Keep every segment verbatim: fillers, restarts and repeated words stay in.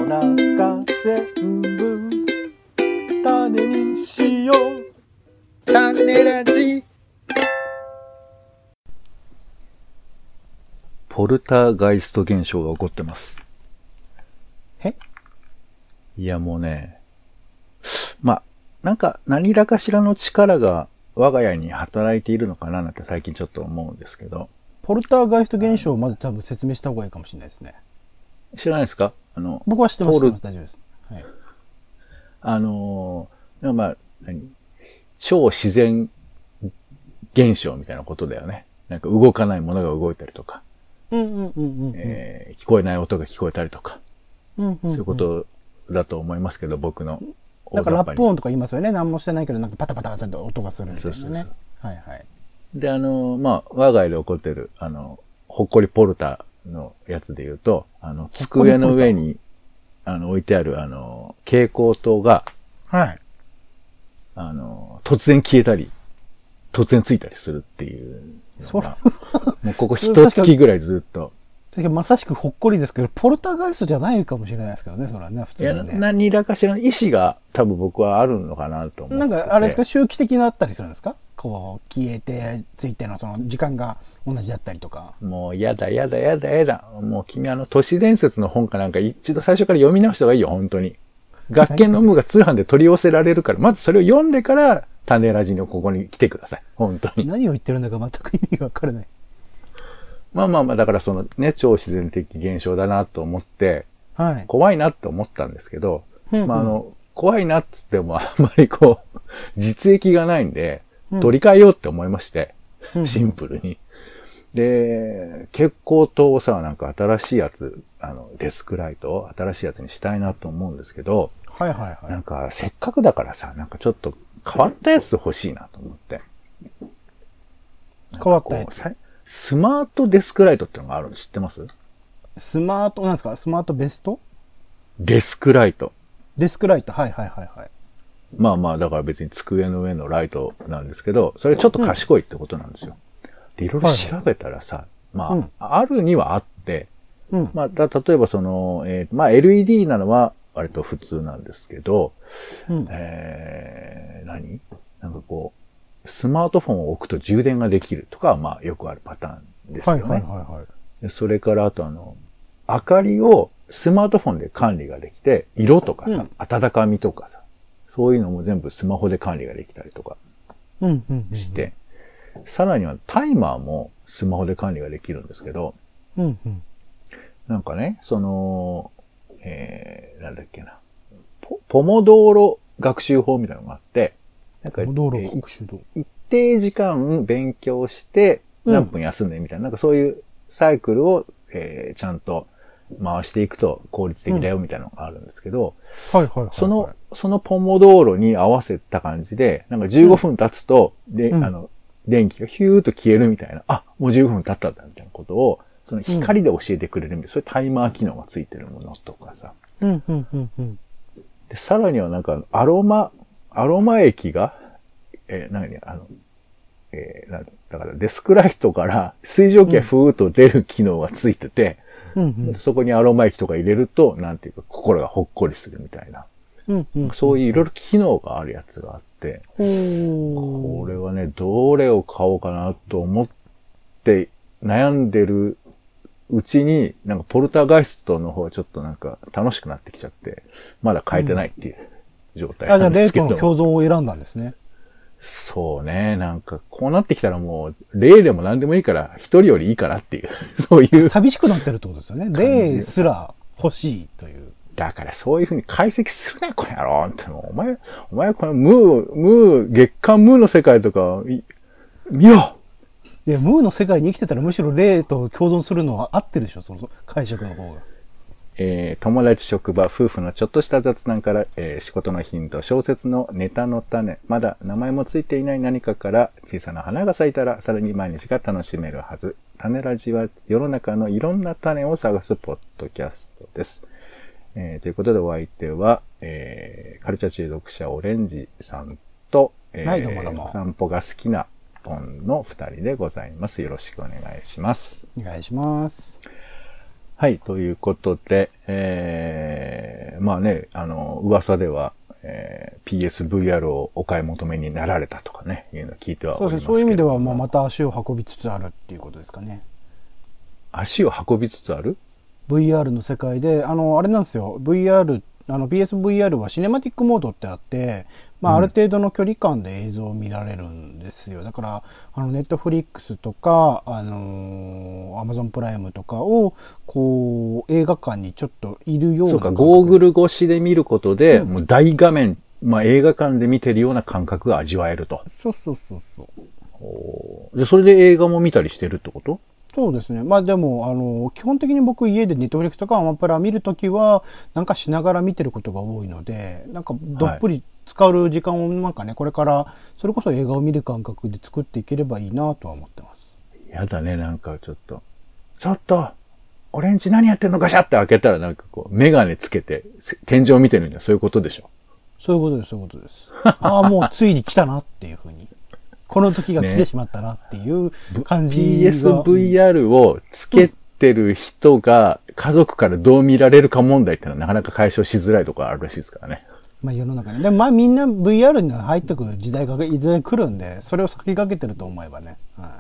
中全部種にしよう。種ラジ。ポルターガイスト現象が起こってます。 え？ いやもうね、まあ、なんか何らかしらの力が我が家に働いているのかななんて最近ちょっと思うんですけど。 ポルターガイスト現象をまず多分説明した方がいいかもしれないですね。 知らないですか？あの、 僕は知ってます。大丈夫です。はい。 あのー、まあ、何？超自然現象みたいなことだよね。なんか動かないものが動いたりとか。 うんうんうんうん、うんえー。聞こえない音が聞こえたりとか。 うんうんうん、 そういうことだと思いますけど、僕の。 なんかラップ音とか言いますよね。何もしてないけど、なんかパタパタパタって音がするみたいなね。そうそうそう。はいはい。 で、あの、まあ、我が家で起こってる、あの、ほっこりポルタのやつで言うと、あの、机の上に、あの、置いてある、あの、蛍光灯が、 はい。 あの、突然消えたり、突然ついたりするっていうのが、もうここ一月ぐらいずっと。 まさしくほっこりですけど、ポルターガイストじゃないかもしれないですけどね、それはね、普通に、ね。 いや、何らかしらの意思が多分僕はあるのかなと思って。 なんか、あれですか、周期的なあったりするんですか？こう、消えて、ついてのその時間が同じだったりとか。 もう、やだ、やだ、やだ、やだ。もう君あの、都市伝説の本かなんか一度最初から読み直した方がいいよ、本当に。学研の無が通販で取り寄せられるから、まずそれを読んでから、種ラジのここに来てください。本当に。 何を言ってるんだか全く意味がわからない。 まあまあまあ、だからそのね、超自然的現象だなと思って、 はい。 怖いなと思ったんですけど、 うんうん、 まああの、怖いなっつってもあんまりこう、実益がないんで、取り替えようって思いまして、うん、シンプルに。で、蛍光灯をさ、なんか新しいやつ、あの、デスクライトを新しいやつにしたいなと思うんですけど、 はいはいはい。 なんかせっかくだからさ、なんかちょっと変わったやつ欲しいなと思って。 変わったやつ。 スマートデスクライトってのがあるの知ってます？ スマート、なんですか？スマートベスト？ デスクライト。 デスクライト、はいはいはいはい。 まあまあ、だから別に机の上のライトなんですけど、それちょっと賢いってことなんですよ。うん、で、いろいろ調べたらさ、はいはい、まあ、うん、あるにはあって、うん、まあ、だ例えばその、えー、まあ エルイーディー なのは割と普通なんですけど、うん、えー、何？なんかこう、スマートフォンを置くと充電ができるとかはまあよくあるパターンですよね。はいはいはいはい、でそれからあとあの、明かりをスマートフォンで管理ができて、色とかさ、うん、温かみとかさ、そういうのも全部スマホで管理ができたりとかして、うんうんうんうん、さらにはタイマーもスマホで管理ができるんですけど、うんうん、なんかね、その、えー、なんだっけな、ポ、ポモドーロ学習法みたいなのがあって、なんか、えー、一定時間勉強して何分休んでみたいな、うん、なんかそういうサイクルを、えー、ちゃんと回していくと効率的だよみたいなのがあるんですけど、 うん、はいはいはいはい、 その、そのポモドーロに合わせた感じで、なんかじゅうごふん経つと、うん、で、あの、電気がヒューッと消えるみたいな、あ、もうじゅうごふん経ったんだみたいなことを、その光で教えてくれるみたいな、そういうタイマー機能がついてるものとかさ。 うんうんうんうん、 で、さらにはなんかアロマ、アロマ液が、えー、何あの、えー、なんだからデスクライトから水蒸気がふーっと出る機能がついてて、うんうん、そこにアロマ液とか入れると、なんていうか心がほっこりするみたいな。うんうんうん、そういういろいろ機能があるやつがあって、これはね、どれを買おうかなと思って悩んでるうちに、なんかポルターガイストの方はちょっとなんか楽しくなってきちゃって、まだ買えてないっていう状態なんですけど。 うん、あ、じゃあレイとの共存を選んだんですね。 そうね。なんか、こうなってきたらもう、例でも何でもいいから、一人よりいいからっていう、そういう。 寂しくなってるってことですよね。例すら欲しいという。 だからそういうふうに解析するな、この野郎って。お前、お前このムー、ムー、月刊ムーの世界とか、見ろいや、ムーの世界に生きてたらむしろ例と共存するのは合ってるでしょ、その解釈の方が。 えー、友達、職場、夫婦のちょっとした雑談から、えー、仕事のヒント、小説のネタの種、まだ名前もついていない何かから小さな花が咲いたらさらに毎日が楽しめるはず。種ラジは世の中のいろんな種を探すポッドキャストです。えー、ということでお相手は、えー、カルチャー中毒者オレンジさんと、えー、はい、どうもどうもお散歩が好きなポンの二人でございます。よろしくお願いします。 お願いします。 はい、ということで、ええー、まあね、あの、噂では、えー、ピーエスブイアール をお買い求めになられたとかね、いうのを聞いてはおりますけども。 そうですね、そういう意味では、まあ、また足を運びつつあるっていうことですかね。 足を運びつつある？ ブイアール の世界で、あの、あれなんですよ、ブイアール、あの ピーエスブイアール はシネマティックモードってあって、まあ、ある程度の距離感で映像を見られるんですよ。だから、あの、ネットフリックスとか、あのー、アマゾンプライムとかを、こう、映画館にちょっといるような。 そうか、ゴーグル越しで見ることで、うん、もう大画面、まあ、映画館で見てるような感覚が味わえると。 そうそうそうそう。 おで、それで映画も見たりしてるってこと？ そうですね。まあでも、あの、基本的に僕家でネットフリックスとかアマプラ見るときは、なんかしながら見てることが多いので、なんかどっぷり使う時間をなんかね、これからそれこそ映画を見る感覚で作っていければいいなとは思ってます。 やだね、なんかちょっと。ちょっと俺んち何やってんのガシャって開けたらなんかこう、メガネつけて天井見てるんだ。そういうことでしょ？ そういうことです、そういうことです。ああ、もうついに来たなっていうふうに。この時が来てしまったなっていう感じが、ね、 ピーエスブイアール をつけてる人が家族からどう見られるか問題ってのはなかなか解消しづらいところあるらしいですからね。 まあ世の中に。でもまあみんな ブイアール に入ってくる時代がいずれ来るんで、それを先駆けてると思えばね。はい、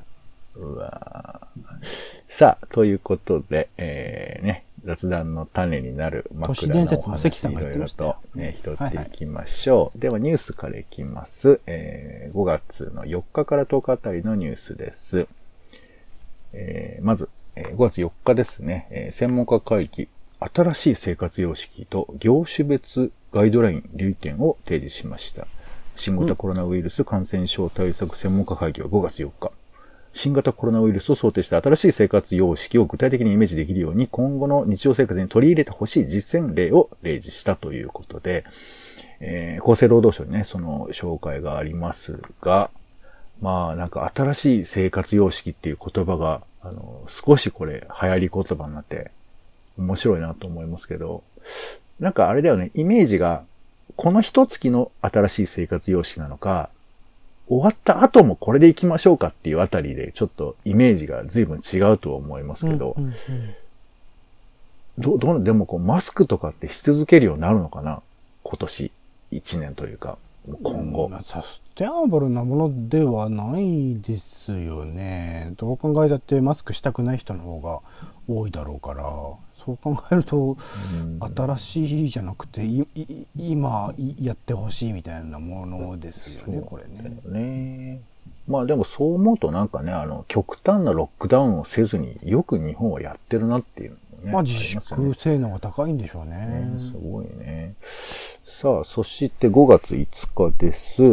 うわさあ、ということで、えー、ね、雑談の種になる枕のお話いろいろと、ね、拾っていきましょう。はいはい、ではニュースからいきます、えー。ごがつのよっかからとおかあたりのニュースです。えー、まず、ごがつよっかですね、えー、専門家会議、新しい生活様式と業種別ガイドライン留意点を提示しました。新型コロナウイルス感染症対策専門家会議はごがつよっか。新型コロナウイルスを想定した新しい生活様式を具体的にイメージできるように今後の日常生活に取り入れてほしい実践例を例示したということで、えー、厚生労働省にね、その紹介がありますが、まあなんか新しい生活様式っていう言葉が、あの、少しこれ流行り言葉になって面白いなと思いますけど、なんかあれだよね、イメージがこの一月の新しい生活様式なのか、終わった後もこれで行きましょうかっていうあたりでちょっとイメージが随分違うと思いますけど、うんうんうん、ど、どう、でもこうマスクとかってし続けるようになるのかな？今年いちねんというか、今後。 うん、サステナブルなものではないですよね。どう考えたってマスクしたくない人の方が多いだろうから、そう考えると、うん、新しいじゃなくていい今やってほしいみたいなものですよね、これね。 ね。まあでもそう思うとなんかね、あの極端なロックダウンをせずによく日本はやってるなっていうのね。 まあ自粛性能が高いんでしょうね。 ね、すごいね。さあ、そしてごがついつかです。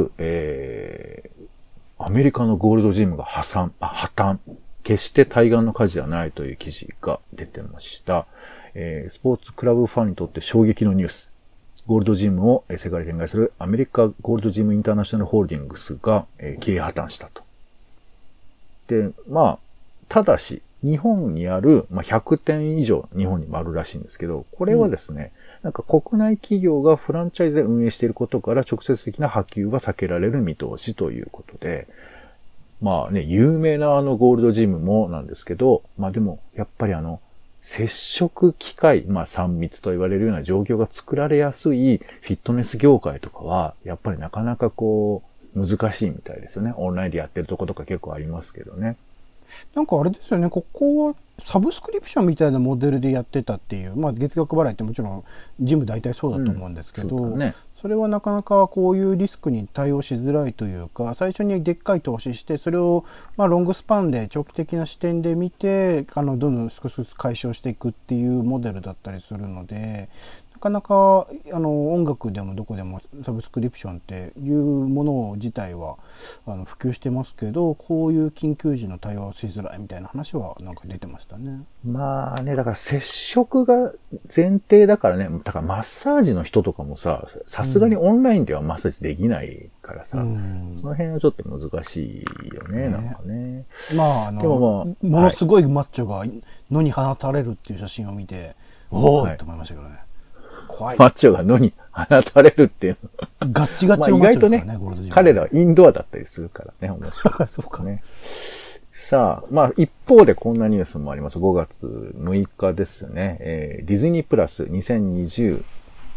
えー、アメリカのゴールドジムが破産、あ、破綻。決して対岸の火事ではないという記事が出てました。えー、スポーツクラブファンにとって衝撃のニュース。ゴールドジムを世界で展開するアメリカゴールドジムインターナショナルホールディングスが、えー、経営破綻したと。で、まあ、ただし、日本にある、まあ、ひゃくてん以上日本にもあるらしいんですけど、これはですね、うん、なんか国内企業がフランチャイズで運営していることから直接的な波及は避けられる見通しということで、まあね、有名なあのゴールドジムもなんですけど、まあでも、やっぱりあの、接触機会、まあさん密と言われるような状況が作られやすいフィットネス業界とかは、やっぱりなかなかこう、難しいみたいですよね。オンラインでやってるとことか結構ありますけどね。 なんかあれですよね、ここはサブスクリプションみたいなモデルでやってたっていう、まあ月額払いってもちろんジム大体そうだと思うんですけど、うん、そうだね。それはなかなかこういうリスクに対応しづらいというか、最初にでっかい投資して、それをまあロングスパンで長期的な視点で見て、あのどんどん少しずつ解消していくっていうモデルだったりするので、なかなかあの音楽でもどこでもサブスクリプションっていうもの自体はあの普及してますけど、こういう緊急時の対応しづらいみたいな話はなんか出てましたね。 まあね、だから接触が前提だからね、だからマッサージの人とかもさ、さすがにオンラインではマッサージできないからさ、うん、その辺はちょっと難しいよね、ね、なんかね。 まああの、でもまあ、ものすごいマッチョが野に放たれるっていう写真を見て、はい、おおって思いましたけどね。 怖い。マッチョが野に放たれるっていうの。ガッチガチのマッチョですからね、 まあ、意外とね、彼らはインドアだったりするからね、面白い、ね。 そうかね。 さあ、まあ一方でこんなニュースもあります。ごがつむいかですね。えー、ディズニープラスにせんにじゅう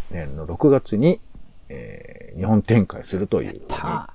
ねんのろくがつに、えー、日本展開するという。はい。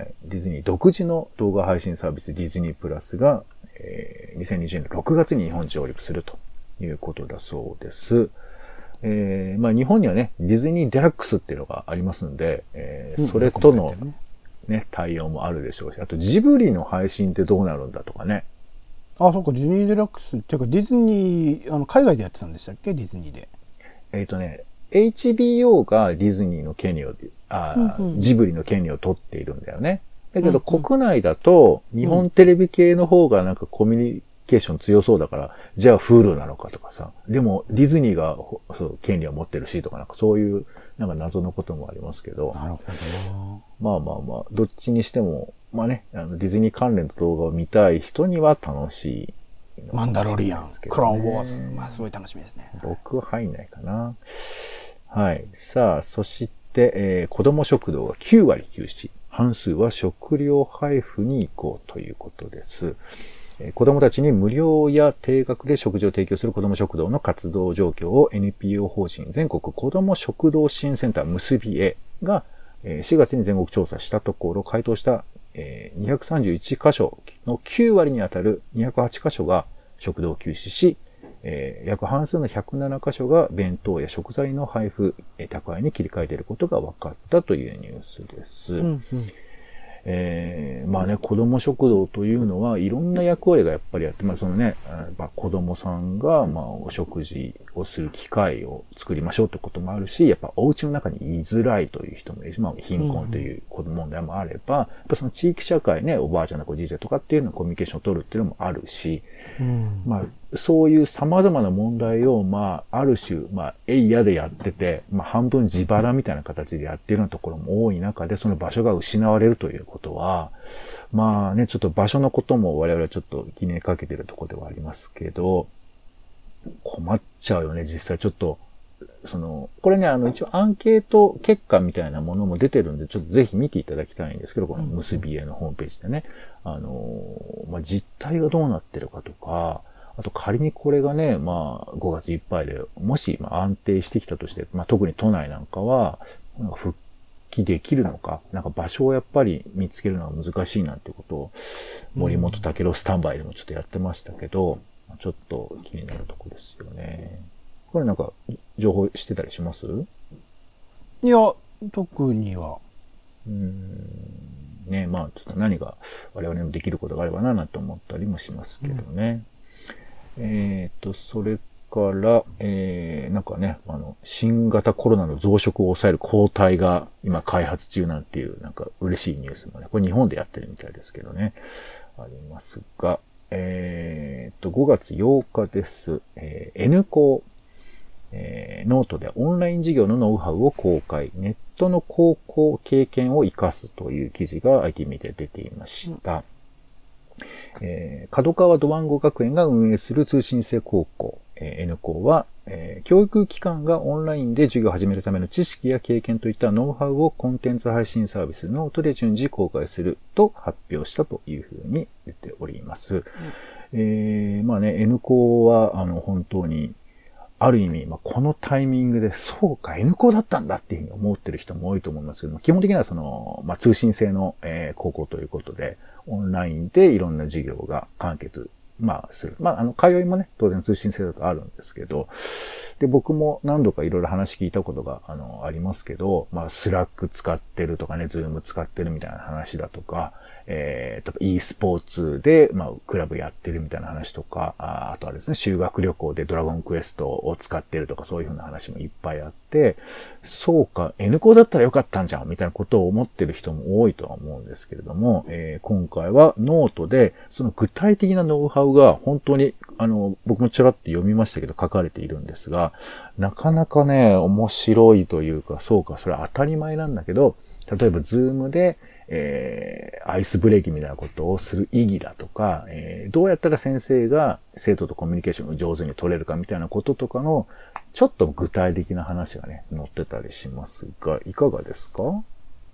ディズニー独自の動画配信サービスディズニープラスが、えー、にせんにじゅうねんろくがつに日本上陸するということだそうです。えー、まあ日本にはね、ディズニーデラックスっていうのがありますんで、えー、それとのね、対応もあるでしょうし、あとジブリの配信ってどうなるんだとかね。 あ、そっか、ディズニーデラックスっていうか、ディズニー、あの、海外でやってたんでしたっけ、ディズニーで。 えっとね、エイチビーオー がディズニーの権利を、あ、うんうん、ジブリの権利を取っているんだよね。だけど国内だと、日本テレビ系の方がなんかコミュニケーション強そうだから、じゃあ Hulu なのかとかさ、でもディズニーがそう権利を持ってるしとかなんかそういうなんか謎のこともありますけど。 なるほどな。 まあまあまあ、どっちにしても、まあね、あのディズニー関連の動画を見たい人には楽しい、 ね。マンダロリアン、クローンウォーズ。まあすごい楽しみですね。 僕は入んないかな。はい。さあ、そして、えー、子供食堂がきゅうわり休止。半数は食料配布に行こうということです。子供たちに無料や定額で食事を提供する子供食堂の活動状況を エヌピーオー 法人全国子供食堂支援センター結びえがしがつに全国調査したところ、回答したにひゃくさんじゅういちかしょのきゅうわりにあたるにひゃくはちかしょが食堂を休止し、約半数のひゃくななかしょが弁当や食材の配布、宅配に切り替えていることが分かったというニュースです。うんうん、えー、まあね、子供食堂というのはいろんな役割がやっぱりあって、まあそのね、まあ、子供さんがまあお食事をする機会を作りましょうってこともあるし、やっぱお家の中に居づらいという人もいるし、まあ貧困という子供問題もあれば、うんうん、やっぱその地域社会ね、おばあちゃんのおじいちゃんとかっていうのコミュニケーションを取るっていうのもあるし、うん、まあそういう様々な問題を、まあ、ある種、まあ、えいやでやってて、まあ、半分自腹みたいな形でやっているようなところも多い中で、その場所が失われるということは、まあね、ちょっと場所のことも我々はちょっと気にかけているところではありますけど、困っちゃうよね、実際ちょっと。その、これね、あの、一応アンケート結果みたいなものも出てるんで、ちょっとぜひ見ていただきたいんですけど、この結び絵のホームページでね、あの、まあ、実態がどうなってるかとか、あと仮にこれがね、まあごがついっぱいで、もしまあ安定してきたとして、まあ特に都内なんかは、なんか復帰できるのか、なんか場所をやっぱり見つけるのは難しいなんてことを、森本武郎スタンバイでもちょっとやってましたけど、うん、ちょっと気になるとこですよね。これなんか情報してたりします？ いや、特には。 うーん。ね、まあちょっと何が我々にもできることがあればななんて思ったりもしますけどね。うん、えっと、それから、えー、なんかね、あの、新型コロナの増殖を抑える抗体が今開発中なんていう、なんか嬉しいニュースもね、これ日本でやってるみたいですけどね、ありますが、えっと、ごがつようかです。えー、N 校、えー、ノートでオンライン授業のノウハウを公開、ネットの高校経験を活かすという記事が アイティー メディアで出ていました。うんえー、角川ドワンゴ学園が運営する通信制高校、えー、N 校は、えー、教育機関がオンラインで授業を始めるための知識や経験といったノウハウをコンテンツ配信サービスノートで順次公開すると発表したというふうに出ております。うん、えー、まあね、N 校はあの本当にある意味、まあ、このタイミングで、そうか、N 校だったんだっていうふうに思ってる人も多いと思いますけども、基本的にはその、まあ、通信制の、えー、高校ということで、オンラインでいろんな授業が完結、まあ、する。まあ、あの、通いもね、当然通信制だとあるんですけど、で、僕も何度かいろいろ話聞いたことが、あの、ありますけど、まあ、スラック使ってるとかね、ズーム使ってるみたいな話だとか、えー、e スポーツで、まあ、クラブやってるみたいな話とか、あ, あとはですね、修学旅行でドラゴンクエストを使ってるとか、そういうふうな話もいっぱいあって、そうか、N 校だったらよかったんじゃん、みたいなことを思ってる人も多いとは思うんですけれども、えー、今回はノートで、その具体的なノウハウが本当に、あの、僕もちらっと読みましたけど書かれているんですが、なかなかね、面白いというか、そうか、それは当たり前なんだけど、例えば、ズームで、えー、アイスブレーキみたいなことをする意義だとか、えー、どうやったら先生が生徒とコミュニケーションを上手に取れるかみたいなこととかの、ちょっと具体的な話がね、載ってたりしますが、いかがですか？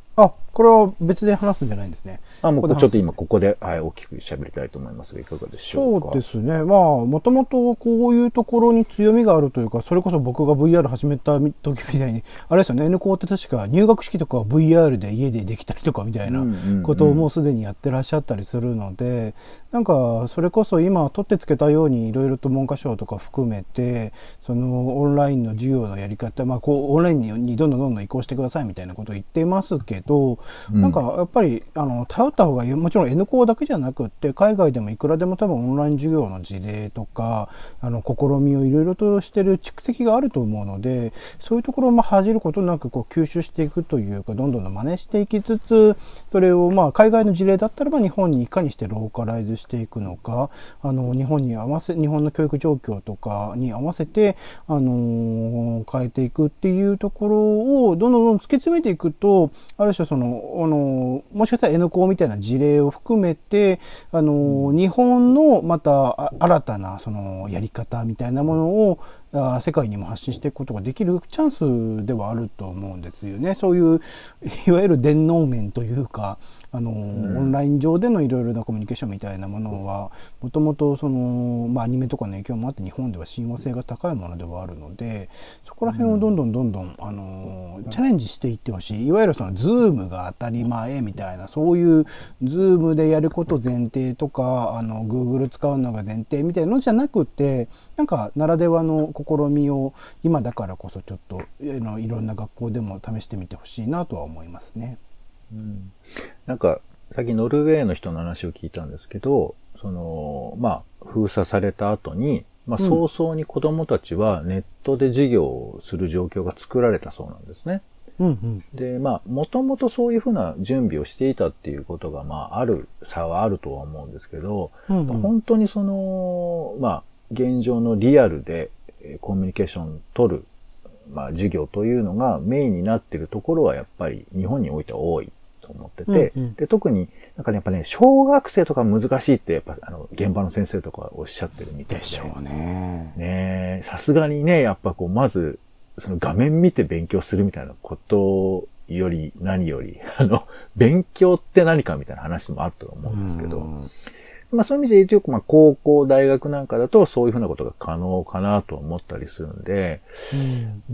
あ、これは別で話すんじゃないんですね。 あ、もうちょっと今ここで、はい、大きく喋りたいと思いますが、いかがでしょうか。 そうですね。まあ、もともとこういうところに強みがあるというか、それこそ僕が ブイアール 始めた時みたいに、あれですよね、N コーって確か入学式とかは ブイアール で家でできたりとかみたいなことをもうすでにやってらっしゃったりするので、なんか、それこそ今取ってつけたようにいろいろと文科省とか含めて、そのオンラインの授業のやり方、まあ、こう、オンラインにどんどんどんどん移行してくださいみたいなことを言っていますけど、うん、なんかやっぱりあの頼った方がいい。もちろん N コーだけじゃなくって海外でもいくらでも多分オンライン授業の事例とかあの試みをいろいろとしてる蓄積があると思うので、そういうところをまあ恥じることなくこう吸収していくというか、どんどん真似していきつつ、それをまあ海外の事例だったらば日本にいかにしてローカライズしていくのか、あの日本に合わせ日本の教育状況とかに合わせてあのー、変えていくっていうところをどんどんどん突き詰めていくと、ある種そのあのもしかしたら N コーみたいな事例を含めてあの日本のまた新たなそのやり方みたいなものを世界にも発信していくことができるチャンスではあると思うんですよね。そういういわゆる電脳面というかあの、うん、オンライン上でのいろいろなコミュニケーションみたいなものはもともとその、まあ、アニメとかの影響もあって日本では親和性が高いものではあるので、そこら辺をどんどんどんどんあのチャレンジしていってほしい。いわゆるそのズームが当たり前みたいな、そういうズームでやること前提とかあの Google 使うのが前提みたいなのじゃなくて、なんかならではの試みを今だからこそちょっといろんな学校でも試してみてほしいなとは思いますね。 うん、なんかさっきノルウェーの人の話を聞いたんですけど、そのまあ封鎖された後に、まあ、早々に子どもたちはネットで授業をする状況が作られたそうなんですね。 うんうん、 で、まあもともとそういうふうな準備をしていたっていうことがまあある差はあるとは思うんですけど、うんうん、本当にそのまあ現状のリアルでコミュニケーションを取る、まあ、授業というのがメインになっているところはやっぱり日本においては多いと思ってて、うんうん、で特になんかねやっぱね小学生とか難しいってやっぱあの現場の先生とかおっしゃってるみたいで。 でしょうね。 ね、さすがにねやっぱこうまずその画面見て勉強するみたいなことより何よりあの勉強って何かみたいな話もあったと思うんですけど。うんまあそういう意味で言うと、まあ高校、大学なんかだとそういうふうなことが可能かなと思ったりするんで、うん、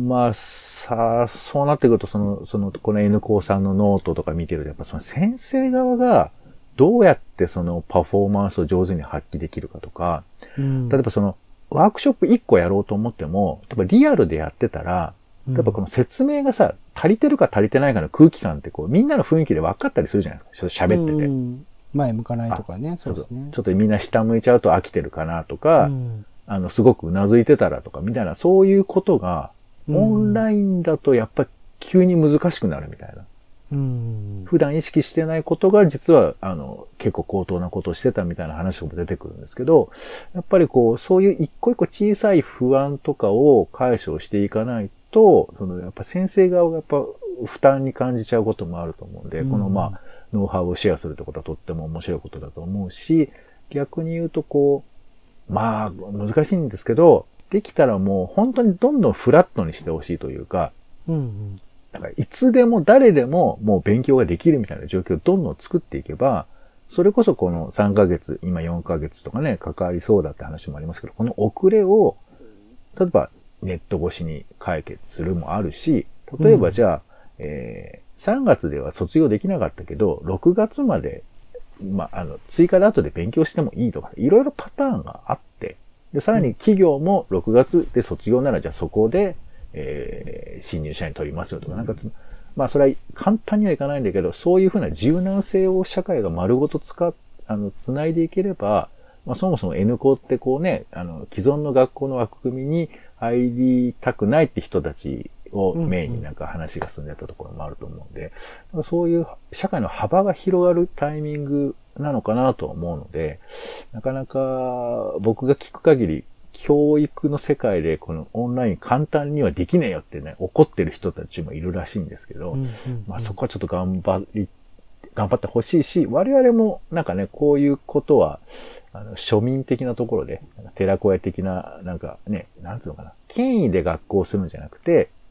まあさあ、そうなってくるとその、その、この N コーさんのノートとか見てると、やっぱその先生側がどうやってそのパフォーマンスを上手に発揮できるかとか、うん、例えばそのワークショップいっこやろうと思っても、例えばリアルでやってたら、例えばこの説明がさ、足りてるか足りてないかの空気感ってこう、みんなの雰囲気で分かったりするじゃないですか。ちょっと喋ってて。うん前向かないとかね。そうですね。 ちょっとみんな下向いちゃうと飽きてるかなとか、うん、あの、すごく頷いてたらとかみたいな、そういうことが、オンラインだとやっぱり急に難しくなるみたいな。うん、普段意識してないことが実は、あの、結構高等なことをしてたみたいな話も出てくるんですけど、やっぱりこう、そういう一個一個小さい不安とかを解消していかないと、その、やっぱ先生側がやっぱ負担に感じちゃうこともあると思うんで、うん、このまあ、ノウハウをシェアするってことはとっても面白いことだと思うし、逆に言うとこう、まあ難しいんですけど、できたらもう本当にどんどんフラットにしてほしいというか、うんうん、だからいつでも誰でももう勉強ができるみたいな状況をどんどん作っていけば、それこそこのさんかげつ、今よんかげつとかね、関わりそうだって話もありますけど、この遅れを、例えばネット越しに解決するもあるし、例えばじゃあ、うんえーさんがつでは卒業できなかったけど、ろくがつまで、まあ、あの、追加で後で勉強してもいいとか、いろいろパターンがあって、で、さらに企業もろくがつで卒業なら、じゃあそこで、えー、新入社員取りますよとか、なんか、まあ、それは簡単にはいかないんだけど、そういうふうな柔軟性を社会が丸ごと使っ、あの、繋いでいければ、まあ、そもそも N 校ってこうね、あの、既存の学校の枠組みに入りたくないって人たちをメインになんか話が進んでたところもあると思うんで、うんうん、そういう社会の幅が広がるタイミングなのかなと思うので、なかなか僕が聞く限り、教育の世界でこのオンライン簡単にはできねえよってね、怒ってる人たちもいるらしいんですけど、うんうんうん、まあそこはちょっと頑張り、頑張ってほしいし、我々もなんかね、こういうことは、あの、庶民的なところで、寺子屋的な、なんかね、なんつうのかな、権威で学校をするんじゃなくて、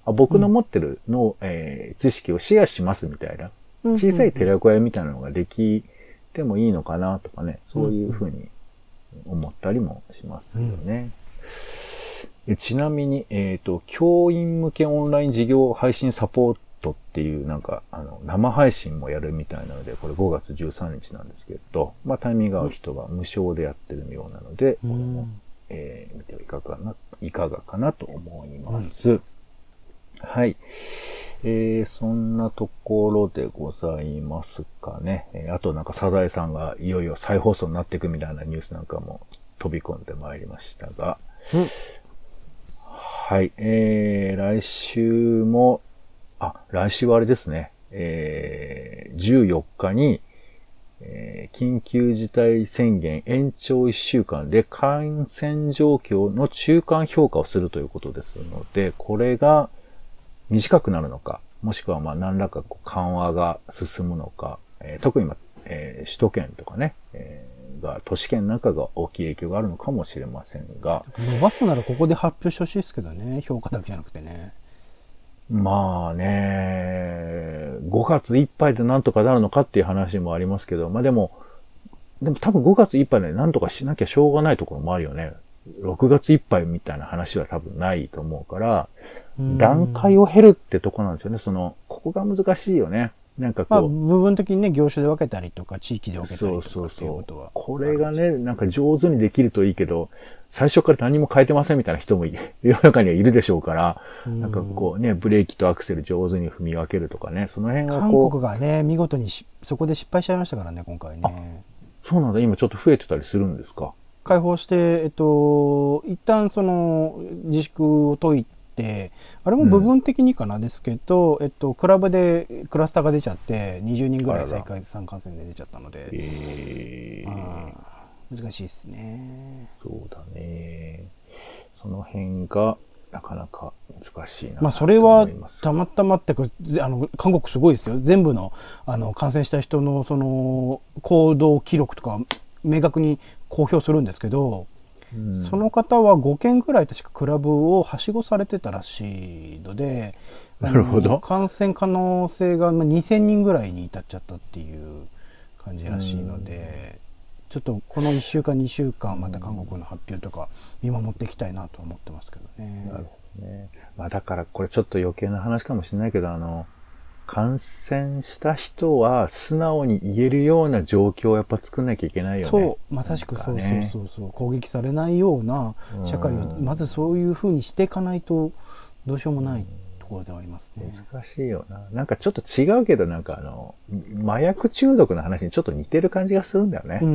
あ僕の持ってるの、うんえー、知識をシェアしますみたいな、小さい寺子屋みたいなのができてもいいのかなとかね、そういうふうに思ったりもしますよね。うん、ちなみに、えっと、教員向けオンライン事業配信サポートっていうなんか、あの、生配信もやるみたいなので、これごがつじゅうさんにちなんですけど、まあタイミングが合う人は無償でやってるようなので、これも、えー、見てはいかがな、いかがかなと思います。うん、はい。えー、そんなところでございますかね。えー、あとなんかサザエさんがいよいよ再放送になっていくみたいなニュースなんかも飛び込んでまいりましたが、うん、はい。えー、来週も、あ、来週はあれですね。えー、じゅうよっかに、えー、緊急事態宣言延長いっしゅうかんで感染状況の中間評価をするということですので、これが短くなるのか、もしくはまあ何らかこう緩和が進むのか、えー、特に、まえー、首都圏とかね、えー、が都市圏なんかが大きい影響があるのかもしれませんが。 伸ばすならここで発表してほしいですけどね、評価だけじゃなくてね。 まあね、ごがついっぱいでなんとかなるのかっていう話もありますけど、まあでも、でも多分ごがついっぱいでなんとかしなきゃしょうがないところもあるよね。ろくがついっぱいみたいな話は多分ないと思うから、段階を経るってとこなんですよね。その、ここが難しいよね。なんかこう。 まあ、部分的にね、業種で分けたりとか、地域で分けたりとかそうそうそうっていうことは。 これがね、なんか上手にできるといいけど、最初から何も変えてませんみたいな人も世の中にはいるでしょうから、なんかこうね、ブレーキとアクセル上手に踏み分けるとかね、その辺がこう。 韓国がね、見事にしそこで失敗しちゃいましたからね、今回ね。 そうなんだ、今ちょっと増えてたりするんですか。 開放して、えっと、一旦その自粛を解いて、あれも部分的にかなですけど、うん、えっと、クラブでクラスターが出ちゃって、にじゅうにんぐらい再開参観戦で出ちゃったので、えー、難しいですね。 そうだね。その辺がなかなか難しいな。 まあ、それはたまたまってか、あの、韓国すごいですよ。全部の、あの、感染した人のその行動記録とか明確に公表するんですけど、うん、その方はごけんぐらい確かクラブをはしごされてたらしいので、 なるほど。 感染可能性がにせんにんぐらいに至っちゃったっていう感じらしいので、うん、ちょっとこのいっしゅうかんにしゅうかんまた韓国の発表とか見守っていきたいなと思ってますけどね。 なるほどね。まあだからこれちょっと余計な話かもしれないけど、あの、感染した人は素直に言えるような状況をやっぱ作んなきゃいけないよね。 そう、まさしくそうそうそうそう、攻撃されないような社会をまずそういう風にしていかないとどうしようもないところではありますね。 難しいよな。なんかちょっと違うけど、なんかあの、麻薬中毒の話にちょっと似てる感じがするんだよね。うんうんうん、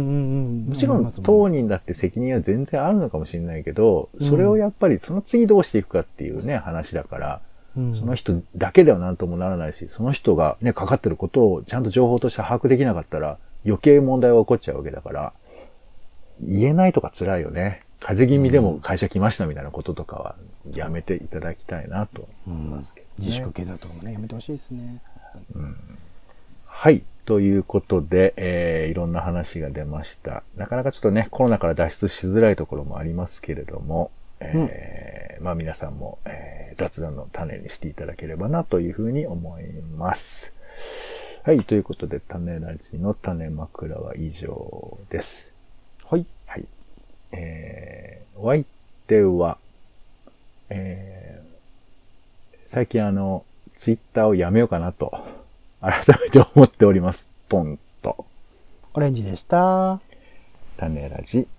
もちろん当人だって責任は全然あるのかもしれないけど、それをやっぱりその次どうしていくかっていうね、話だから、その人だけではなんともならないし、その人がね、かかってることをちゃんと情報として把握できなかったら余計問題が起こっちゃうわけだから、言えないとか辛いよね。風邪気味でも会社来ましたみたいなこととかはやめていただきたいなと思いますけど、ね、 自粛経済とかもね、やめてほしいですね。 うん、はい。ということで、えー、いろんな話が出ました。なかなかちょっとね、コロナから脱出しづらいところもありますけれども、えーうん、まあ皆さんも、えー、雑談の種にしていただければなというふうに思います。はい。ということで、種ラジの種枕は以上です。 はい。 はい。えー、お相手は、えー、最近あの、ツイッターをやめようかなと、改めて思っております。ポンと。 オレンジでした。 種ラジ。